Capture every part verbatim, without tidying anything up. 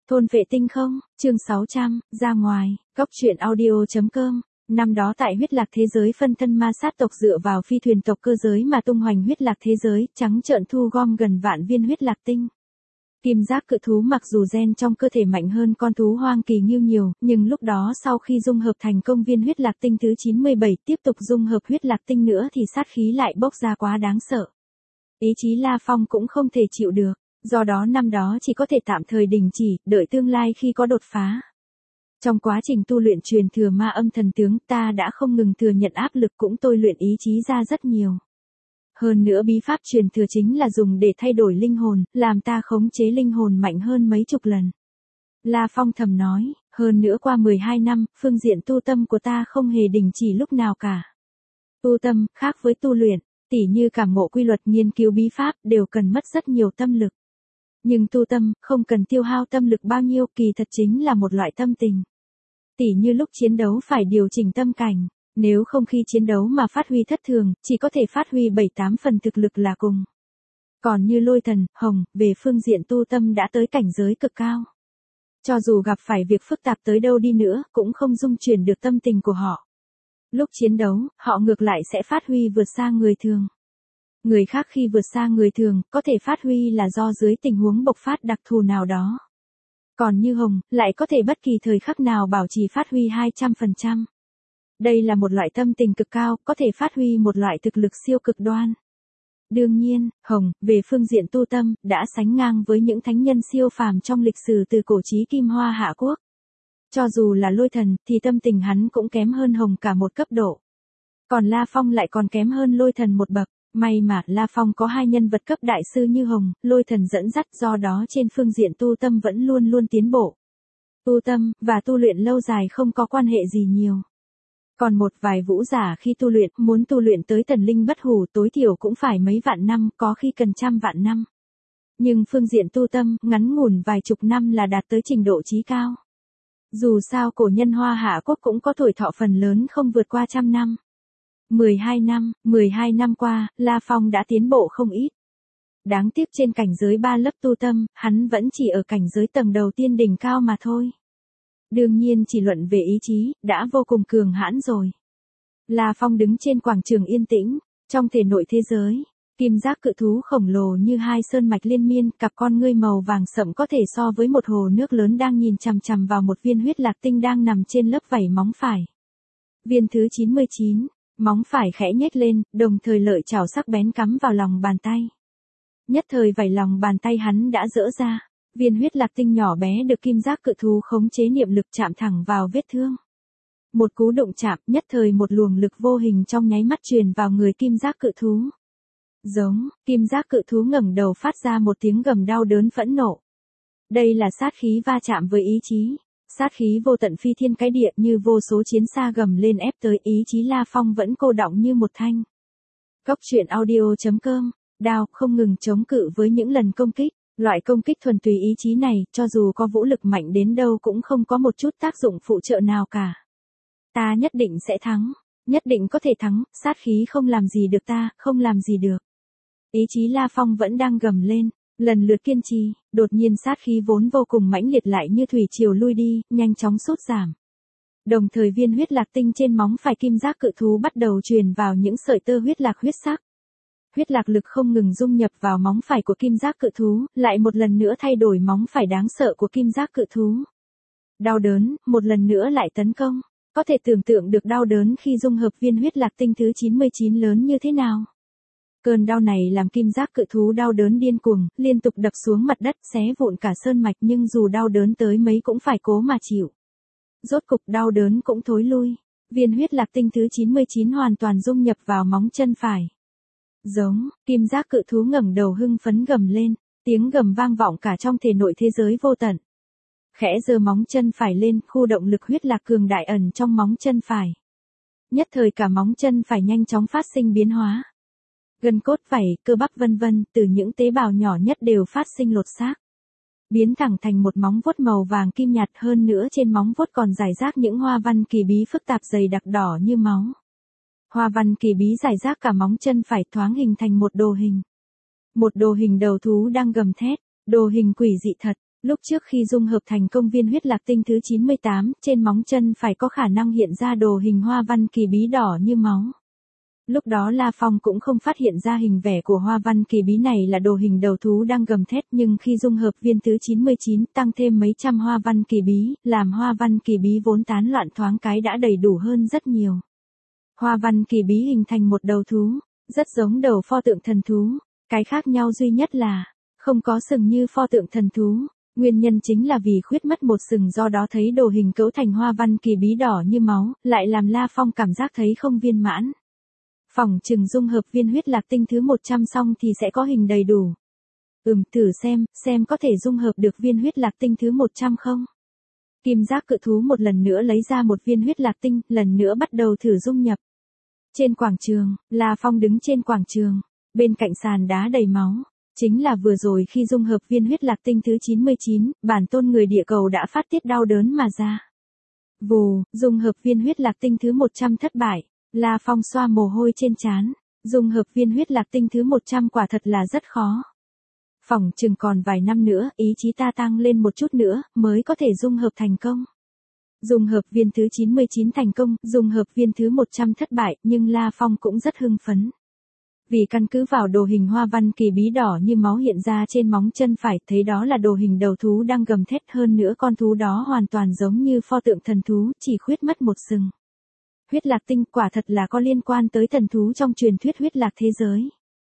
Thôn vệ tinh không, chương sáu trăm, ra ngoài, góc truyện audio.com. Năm đó tại huyết lạc thế giới phân thân ma sát tộc dựa vào phi thuyền tộc cơ giới mà tung hoành huyết lạc thế giới, trắng trợn thu gom gần vạn viên huyết lạc tinh. Kim giác cự thú mặc dù gen trong cơ thể mạnh hơn con thú hoang kỳ nghiêu nhiều, nhưng lúc đó sau khi dung hợp thành công viên huyết lạc tinh thứ chín mươi bảy tiếp tục dung hợp huyết lạc tinh nữa thì sát khí lại bốc ra quá đáng sợ. Ý chí La Phong cũng không thể chịu được, do đó năm đó chỉ có thể tạm thời đình chỉ, đợi tương lai khi có đột phá. Trong quá trình tu luyện truyền thừa ma âm thần tướng ta đã không ngừng thừa nhận áp lực cũng tôi luyện ý chí ra rất nhiều. Hơn nữa bí pháp truyền thừa chính là dùng để thay đổi linh hồn, làm ta khống chế linh hồn mạnh hơn mấy chục lần. La Phong thầm nói, hơn nữa qua mười hai năm, phương diện tu tâm của ta không hề đình chỉ lúc nào cả. Tu tâm, khác với tu luyện, tỉ như cảm ngộ quy luật nghiên cứu bí pháp đều cần mất rất nhiều tâm lực. Nhưng tu tâm, không cần tiêu hao tâm lực bao nhiêu, kỳ thật chính là một loại tâm tình. Tỉ như lúc chiến đấu phải điều chỉnh tâm cảnh, nếu không khi chiến đấu mà phát huy thất thường, chỉ có thể phát huy bảy tám phần thực lực là cùng. Còn như Lôi Thần, Hồng, về phương diện tu tâm đã tới cảnh giới cực cao. Cho dù gặp phải việc phức tạp tới đâu đi nữa, cũng không dung chuyển được tâm tình của họ. Lúc chiến đấu, họ ngược lại sẽ phát huy vượt xa người thường. Người khác khi vượt xa người thường, có thể phát huy là do dưới tình huống bộc phát đặc thù nào đó. Còn như Hồng, lại có thể bất kỳ thời khắc nào bảo trì phát huy hai trăm phần trăm. Đây là một loại tâm tình cực cao, có thể phát huy một loại thực lực siêu cực đoan. Đương nhiên, Hồng, về phương diện tu tâm, đã sánh ngang với những thánh nhân siêu phàm trong lịch sử từ cổ chí Kim Hoa Hạ Quốc. Cho dù là Lôi Thần, thì tâm tình hắn cũng kém hơn Hồng cả một cấp độ. Còn La Phong lại còn kém hơn Lôi Thần một bậc. May mà La Phong có hai nhân vật cấp đại sư như Hồng, Lôi Thần dẫn dắt, do đó trên phương diện tu tâm vẫn luôn luôn tiến bộ. Tu tâm, và tu luyện lâu dài không có quan hệ gì nhiều. Còn một vài vũ giả khi tu luyện, muốn tu luyện tới thần linh bất hủ tối thiểu cũng phải mấy vạn năm, có khi cần trăm vạn năm. Nhưng phương diện tu tâm, ngắn ngủn vài chục năm là đạt tới trình độ chí cao. Dù sao cổ nhân Hoa Hạ Quốc cũng có tuổi thọ phần lớn không vượt qua trăm năm. mười hai năm, mười hai năm qua, La Phong đã tiến bộ không ít. Đáng tiếc trên cảnh giới ba lớp tu tâm, hắn vẫn chỉ ở cảnh giới tầng đầu tiên đỉnh cao mà thôi. Đương nhiên chỉ luận về ý chí, đã vô cùng cường hãn rồi. La Phong đứng trên quảng trường yên tĩnh, trong thể nội thế giới, kim giác cự thú khổng lồ như hai sơn mạch liên miên, cặp con ngươi màu vàng sậm có thể so với một hồ nước lớn đang nhìn chằm chằm vào một viên huyết lạc tinh đang nằm trên lớp vảy móng phải. Viên thứ chín mươi chín. Móng phải khẽ nhếch lên, đồng thời lợi chảo sắc bén cắm vào lòng bàn tay. Nhất thời vảy lòng bàn tay hắn đã dỡ ra, viên huyết lạc tinh nhỏ bé được kim giác cự thú khống chế niệm lực chạm thẳng vào vết thương. Một cú đụng chạm, nhất thời một luồng lực vô hình trong nháy mắt truyền vào người kim giác cự thú. Giống, kim giác cự thú ngẩng đầu phát ra một tiếng gầm đau đớn phẫn nộ. Đây là sát khí va chạm với ý chí. Sát khí vô tận phi thiên cái địa như vô số chiến xa gầm lên ép tới, ý chí La Phong vẫn cô đọng như một thanh. Góc truyện audio.com, đao không ngừng chống cự với những lần công kích. Loại công kích thuần túy ý chí này, cho dù có vũ lực mạnh đến đâu cũng không có một chút tác dụng phụ trợ nào cả. Ta nhất định sẽ thắng, nhất định có thể thắng, sát khí không làm gì được ta, không làm gì được. Ý chí La Phong vẫn đang gầm lên. Lần lượt kiên trì, đột nhiên sát khí vốn vô cùng mãnh liệt lại như thủy triều lui đi, nhanh chóng sút giảm. Đồng thời viên huyết lạc tinh trên móng phải kim giác cự thú bắt đầu truyền vào những sợi tơ huyết lạc huyết sắc. Huyết lạc lực không ngừng dung nhập vào móng phải của kim giác cự thú, lại một lần nữa thay đổi móng phải đáng sợ của kim giác cự thú. Đau đớn, một lần nữa lại tấn công. Có thể tưởng tượng được đau đớn khi dung hợp viên huyết lạc tinh thứ chín mươi chín lớn như thế nào. Cơn đau này làm kim giác cự thú đau đớn điên cuồng, liên tục đập xuống mặt đất, xé vụn cả sơn mạch, nhưng dù đau đớn tới mấy cũng phải cố mà chịu. Rốt cục đau đớn cũng thối lui, viên huyết lạc tinh thứ chín mươi chín hoàn toàn dung nhập vào móng chân phải. Giống, kim giác cự thú ngẩng đầu hưng phấn gầm lên, tiếng gầm vang vọng cả trong thể nội thế giới vô tận. Khẽ giơ móng chân phải lên, khu động lực huyết lạc cường đại ẩn trong móng chân phải. Nhất thời cả móng chân phải nhanh chóng phát sinh biến hóa. Gân cốt vảy, cơ bắp vân vân, từ những tế bào nhỏ nhất đều phát sinh lột xác. Biến thẳng thành một móng vuốt màu vàng kim nhạt, hơn nữa trên móng vuốt còn rải rác những hoa văn kỳ bí phức tạp dày đặc đỏ như máu. Hoa văn kỳ bí rải rác cả móng chân phải, thoáng hình thành một đồ hình. Một đồ hình đầu thú đang gầm thét, đồ hình quỷ dị thật, Lúc trước khi dung hợp thành công viên huyết lạc tinh thứ chín mươi tám, trên móng chân phải có khả năng hiện ra đồ hình hoa văn kỳ bí đỏ như máu. Lúc đó La Phong cũng không phát hiện ra hình vẽ của hoa văn kỳ bí này là đồ hình đầu thú đang gầm thét, nhưng khi dung hợp viên thứ chín mươi chín tăng thêm mấy trăm hoa văn kỳ bí, làm hoa văn kỳ bí vốn tán loạn thoáng cái đã đầy đủ hơn rất nhiều. Hoa văn kỳ bí hình thành một đầu thú, rất giống đầu pho tượng thần thú, cái khác nhau duy nhất là không có sừng như pho tượng thần thú. Nguyên nhân chính là vì khuyết mất một sừng, do đó thấy đồ hình cấu thành hoa văn kỳ bí đỏ như máu, lại làm La Phong cảm giác thấy không viên mãn. Phỏng chừng dung hợp viên huyết lạc tinh thứ một trăm xong thì sẽ có hình đầy đủ. Ừm, thử xem, xem có thể dung hợp được viên huyết lạc tinh thứ một trăm không? Kim giác cự thú một lần nữa lấy ra một viên huyết lạc tinh, lần nữa bắt đầu thử dung nhập. Trên quảng trường, La Phong đứng trên quảng trường, bên cạnh sàn đá đầy máu. Chính là vừa rồi khi dung hợp viên huyết lạc tinh thứ chín mươi chín, bản tôn người địa cầu đã phát tiết đau đớn mà ra. Vù, dung hợp viên huyết lạc tinh thứ một trăm thất bại, La Phong xoa mồ hôi trên trán, dung hợp viên huyết lạc tinh thứ một trăm quả thật là rất khó. Phỏng chừng còn vài năm nữa, ý chí ta tăng lên một chút nữa, mới có thể dung hợp thành công. Dung hợp viên thứ chín mươi chín thành công, dung hợp viên thứ một trăm thất bại, nhưng La Phong cũng rất hưng phấn. Vì căn cứ vào đồ hình hoa văn kỳ bí đỏ như máu hiện ra trên móng chân phải, thấy đó là đồ hình đầu thú đang gầm thét, hơn nữa con thú đó hoàn toàn giống như pho tượng thần thú, chỉ khuyết mất một sừng. Huyết lạc tinh quả thật là có liên quan tới thần thú trong truyền thuyết huyết lạc thế giới.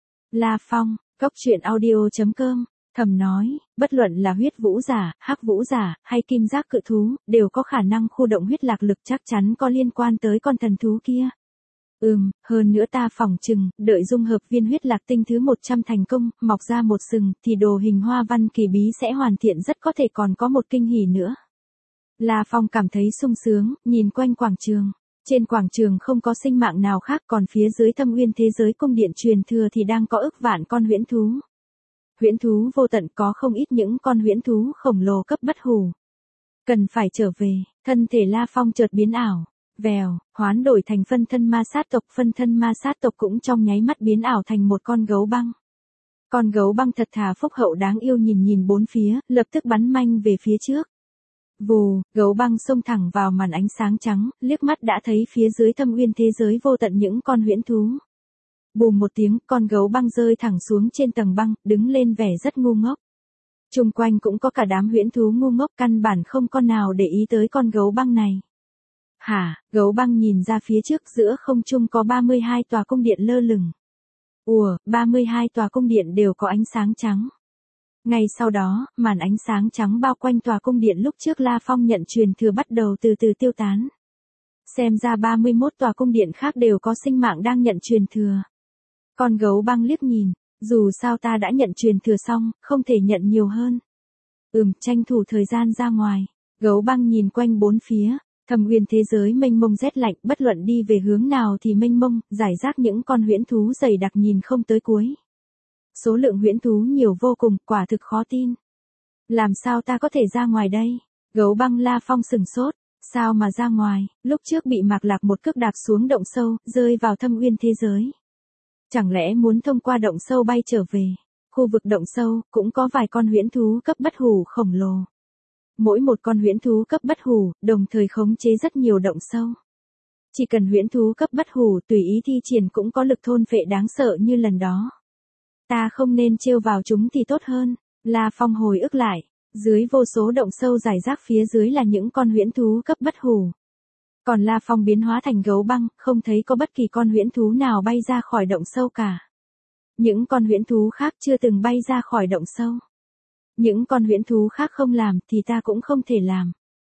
La Phong, Cốc Truyện Audio chấm com, thầm nói, bất luận là huyết vũ giả, hắc vũ giả, hay kim giác cự thú, đều có khả năng khu động huyết lạc lực, chắc chắn có liên quan tới con thần thú kia. Ừm, hơn nữa ta phỏng chừng, đợi dung hợp viên huyết lạc tinh thứ một trăm thành công, mọc ra một sừng, thì đồ hình hoa văn kỳ bí sẽ hoàn thiện, rất có thể còn có một kinh hỉ nữa. La Phong cảm thấy sung sướng, nhìn quanh quảng trường. Trên quảng trường không có sinh mạng nào khác, còn phía dưới Thâm Uyên thế giới cung điện truyền thừa thì đang có ức vạn con huyễn thú. Huyễn thú vô tận, có không ít những con huyễn thú khổng lồ cấp bất hủ. Cần phải trở về, thân thể La Phong chợt biến ảo. Vèo, hoán đổi thành phân thân ma sát tộc, phân thân ma sát tộc cũng trong nháy mắt biến ảo thành một con gấu băng. Con gấu băng thật thà phúc hậu đáng yêu nhìn nhìn bốn phía, lập tức bắn manh về phía trước. Vù, gấu băng xông thẳng vào màn ánh sáng trắng, liếc mắt đã thấy phía dưới Thâm Uyên thế giới vô tận những con huyễn thú. Bùm một tiếng, con gấu băng rơi thẳng xuống trên tầng băng, đứng lên vẻ rất ngu ngốc. Chung quanh cũng có cả đám huyễn thú ngu ngốc, căn bản không con nào để ý tới con gấu băng này. Hả, gấu băng nhìn ra phía trước, giữa không trung có ba mươi hai tòa cung điện lơ lửng. Ùa, ba mươi hai tòa cung điện đều có ánh sáng trắng. Ngay sau đó, màn ánh sáng trắng bao quanh tòa cung điện lúc trước La Phong nhận truyền thừa bắt đầu từ từ tiêu tán. Xem ra ba mươi mốt tòa cung điện khác đều có sinh mạng đang nhận truyền thừa. Con gấu băng liếc nhìn, dù sao ta đã nhận truyền thừa xong, không thể nhận nhiều hơn. Ừm, tranh thủ thời gian ra ngoài. Gấu băng nhìn quanh bốn phía. Thâm Uyên thế giới mênh mông rét lạnh, bất luận đi về hướng nào thì mênh mông, rải rác những con huyễn thú dày đặc nhìn không tới cuối. Số lượng huyễn thú nhiều vô cùng, quả thực khó tin. Làm sao ta có thể ra ngoài đây? Gấu băng La Phong sừng sốt, sao mà ra ngoài, lúc trước bị Mạc Lạc một cước đạp xuống động sâu, rơi vào Thâm Uyên thế giới. Chẳng lẽ muốn thông qua động sâu bay trở về? Khu vực động sâu, cũng có vài con huyễn thú cấp bất hủ khổng lồ. Mỗi một con huyễn thú cấp bất hủ, đồng thời khống chế rất nhiều động sâu. Chỉ cần huyễn thú cấp bất hủ tùy ý thi triển cũng có lực thôn phệ đáng sợ như lần đó. Ta không nên trêu vào chúng thì tốt hơn. La Phong hồi ức lại, dưới vô số động sâu rải rác phía dưới là những con huyễn thú cấp bất hủ. Còn La Phong biến hóa thành gấu băng, không thấy có bất kỳ con huyễn thú nào bay ra khỏi động sâu cả. Những con huyễn thú khác chưa từng bay ra khỏi động sâu. Những con huyễn thú khác không làm thì ta cũng không thể làm.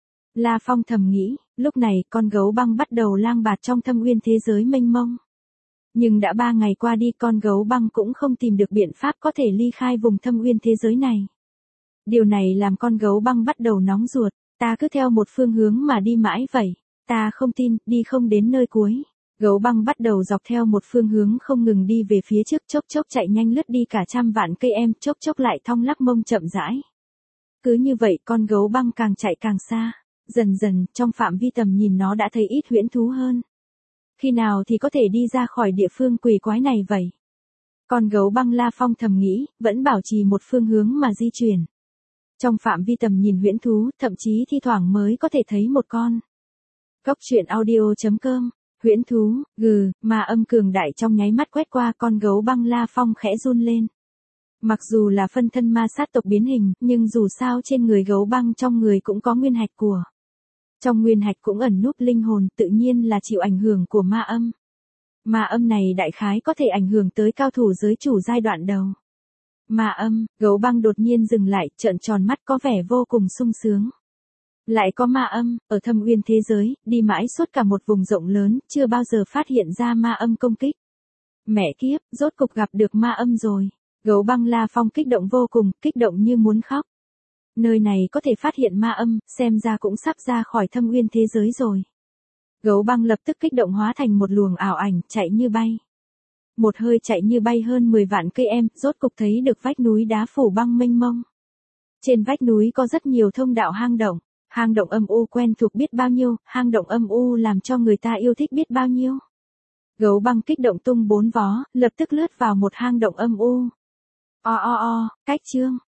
La Phong thầm nghĩ, lúc này con gấu băng bắt đầu lang bạt trong Thâm Uyên thế giới mênh mông. Nhưng đã ba ngày qua đi, con gấu băng cũng không tìm được biện pháp có thể ly khai vùng Thâm Uyên thế giới này. Điều này làm con gấu băng bắt đầu nóng ruột, ta cứ theo một phương hướng mà đi mãi vậy, ta không tin, đi không đến nơi cuối. Gấu băng bắt đầu dọc theo một phương hướng không ngừng đi về phía trước, chốc chốc chạy nhanh lướt đi cả trăm vạn cây em, chốc chốc lại thong lắc mông chậm rãi. Cứ như vậy con gấu băng càng chạy càng xa, dần dần trong phạm vi tầm nhìn nó đã thấy ít huyễn thú hơn. Khi nào thì có thể đi ra khỏi địa phương quỷ quái này vậy? Con gấu băng La Phong thầm nghĩ, vẫn bảo trì một phương hướng mà di chuyển. Trong phạm vi tầm nhìn huyễn thú, thậm chí thi thoảng mới có thể thấy một con. Cốc truyện audio.com, huyễn thú, gừ, ma âm cường đại trong nháy mắt quét qua con gấu băng La Phong khẽ run lên. Mặc dù là phân thân ma sát tộc biến hình, nhưng dù sao trên người gấu băng trong người cũng có nguyên hạch của. Trong nguyên hạch cũng ẩn núp linh hồn, tự nhiên là chịu ảnh hưởng của ma âm. Ma âm này đại khái có thể ảnh hưởng tới cao thủ giới chủ giai đoạn đầu. Ma âm, gấu băng đột nhiên dừng lại, trợn tròn mắt có vẻ vô cùng sung sướng. Lại có ma âm, ở thâm uyên thế giới, đi mãi suốt cả một vùng rộng lớn, chưa bao giờ phát hiện ra ma âm công kích. Mẹ kiếp, rốt cục gặp được ma âm rồi. Gấu băng La Phong kích động vô cùng, kích động như muốn khóc. Nơi này có thể phát hiện ma âm, xem ra cũng sắp ra khỏi thâm uyên thế giới rồi. Gấu băng lập tức kích động hóa thành một luồng ảo ảnh, chạy như bay. Một hơi chạy như bay hơn mười vạn cây em, rốt cục thấy được vách núi đá phủ băng mênh mông. Trên vách núi có rất nhiều thông đạo hang động, hang động âm u quen thuộc biết bao nhiêu, hang động âm u làm cho người ta yêu thích biết bao nhiêu. Gấu băng kích động tung bốn vó, lập tức lướt vào một hang động âm u. O o o, cách chương,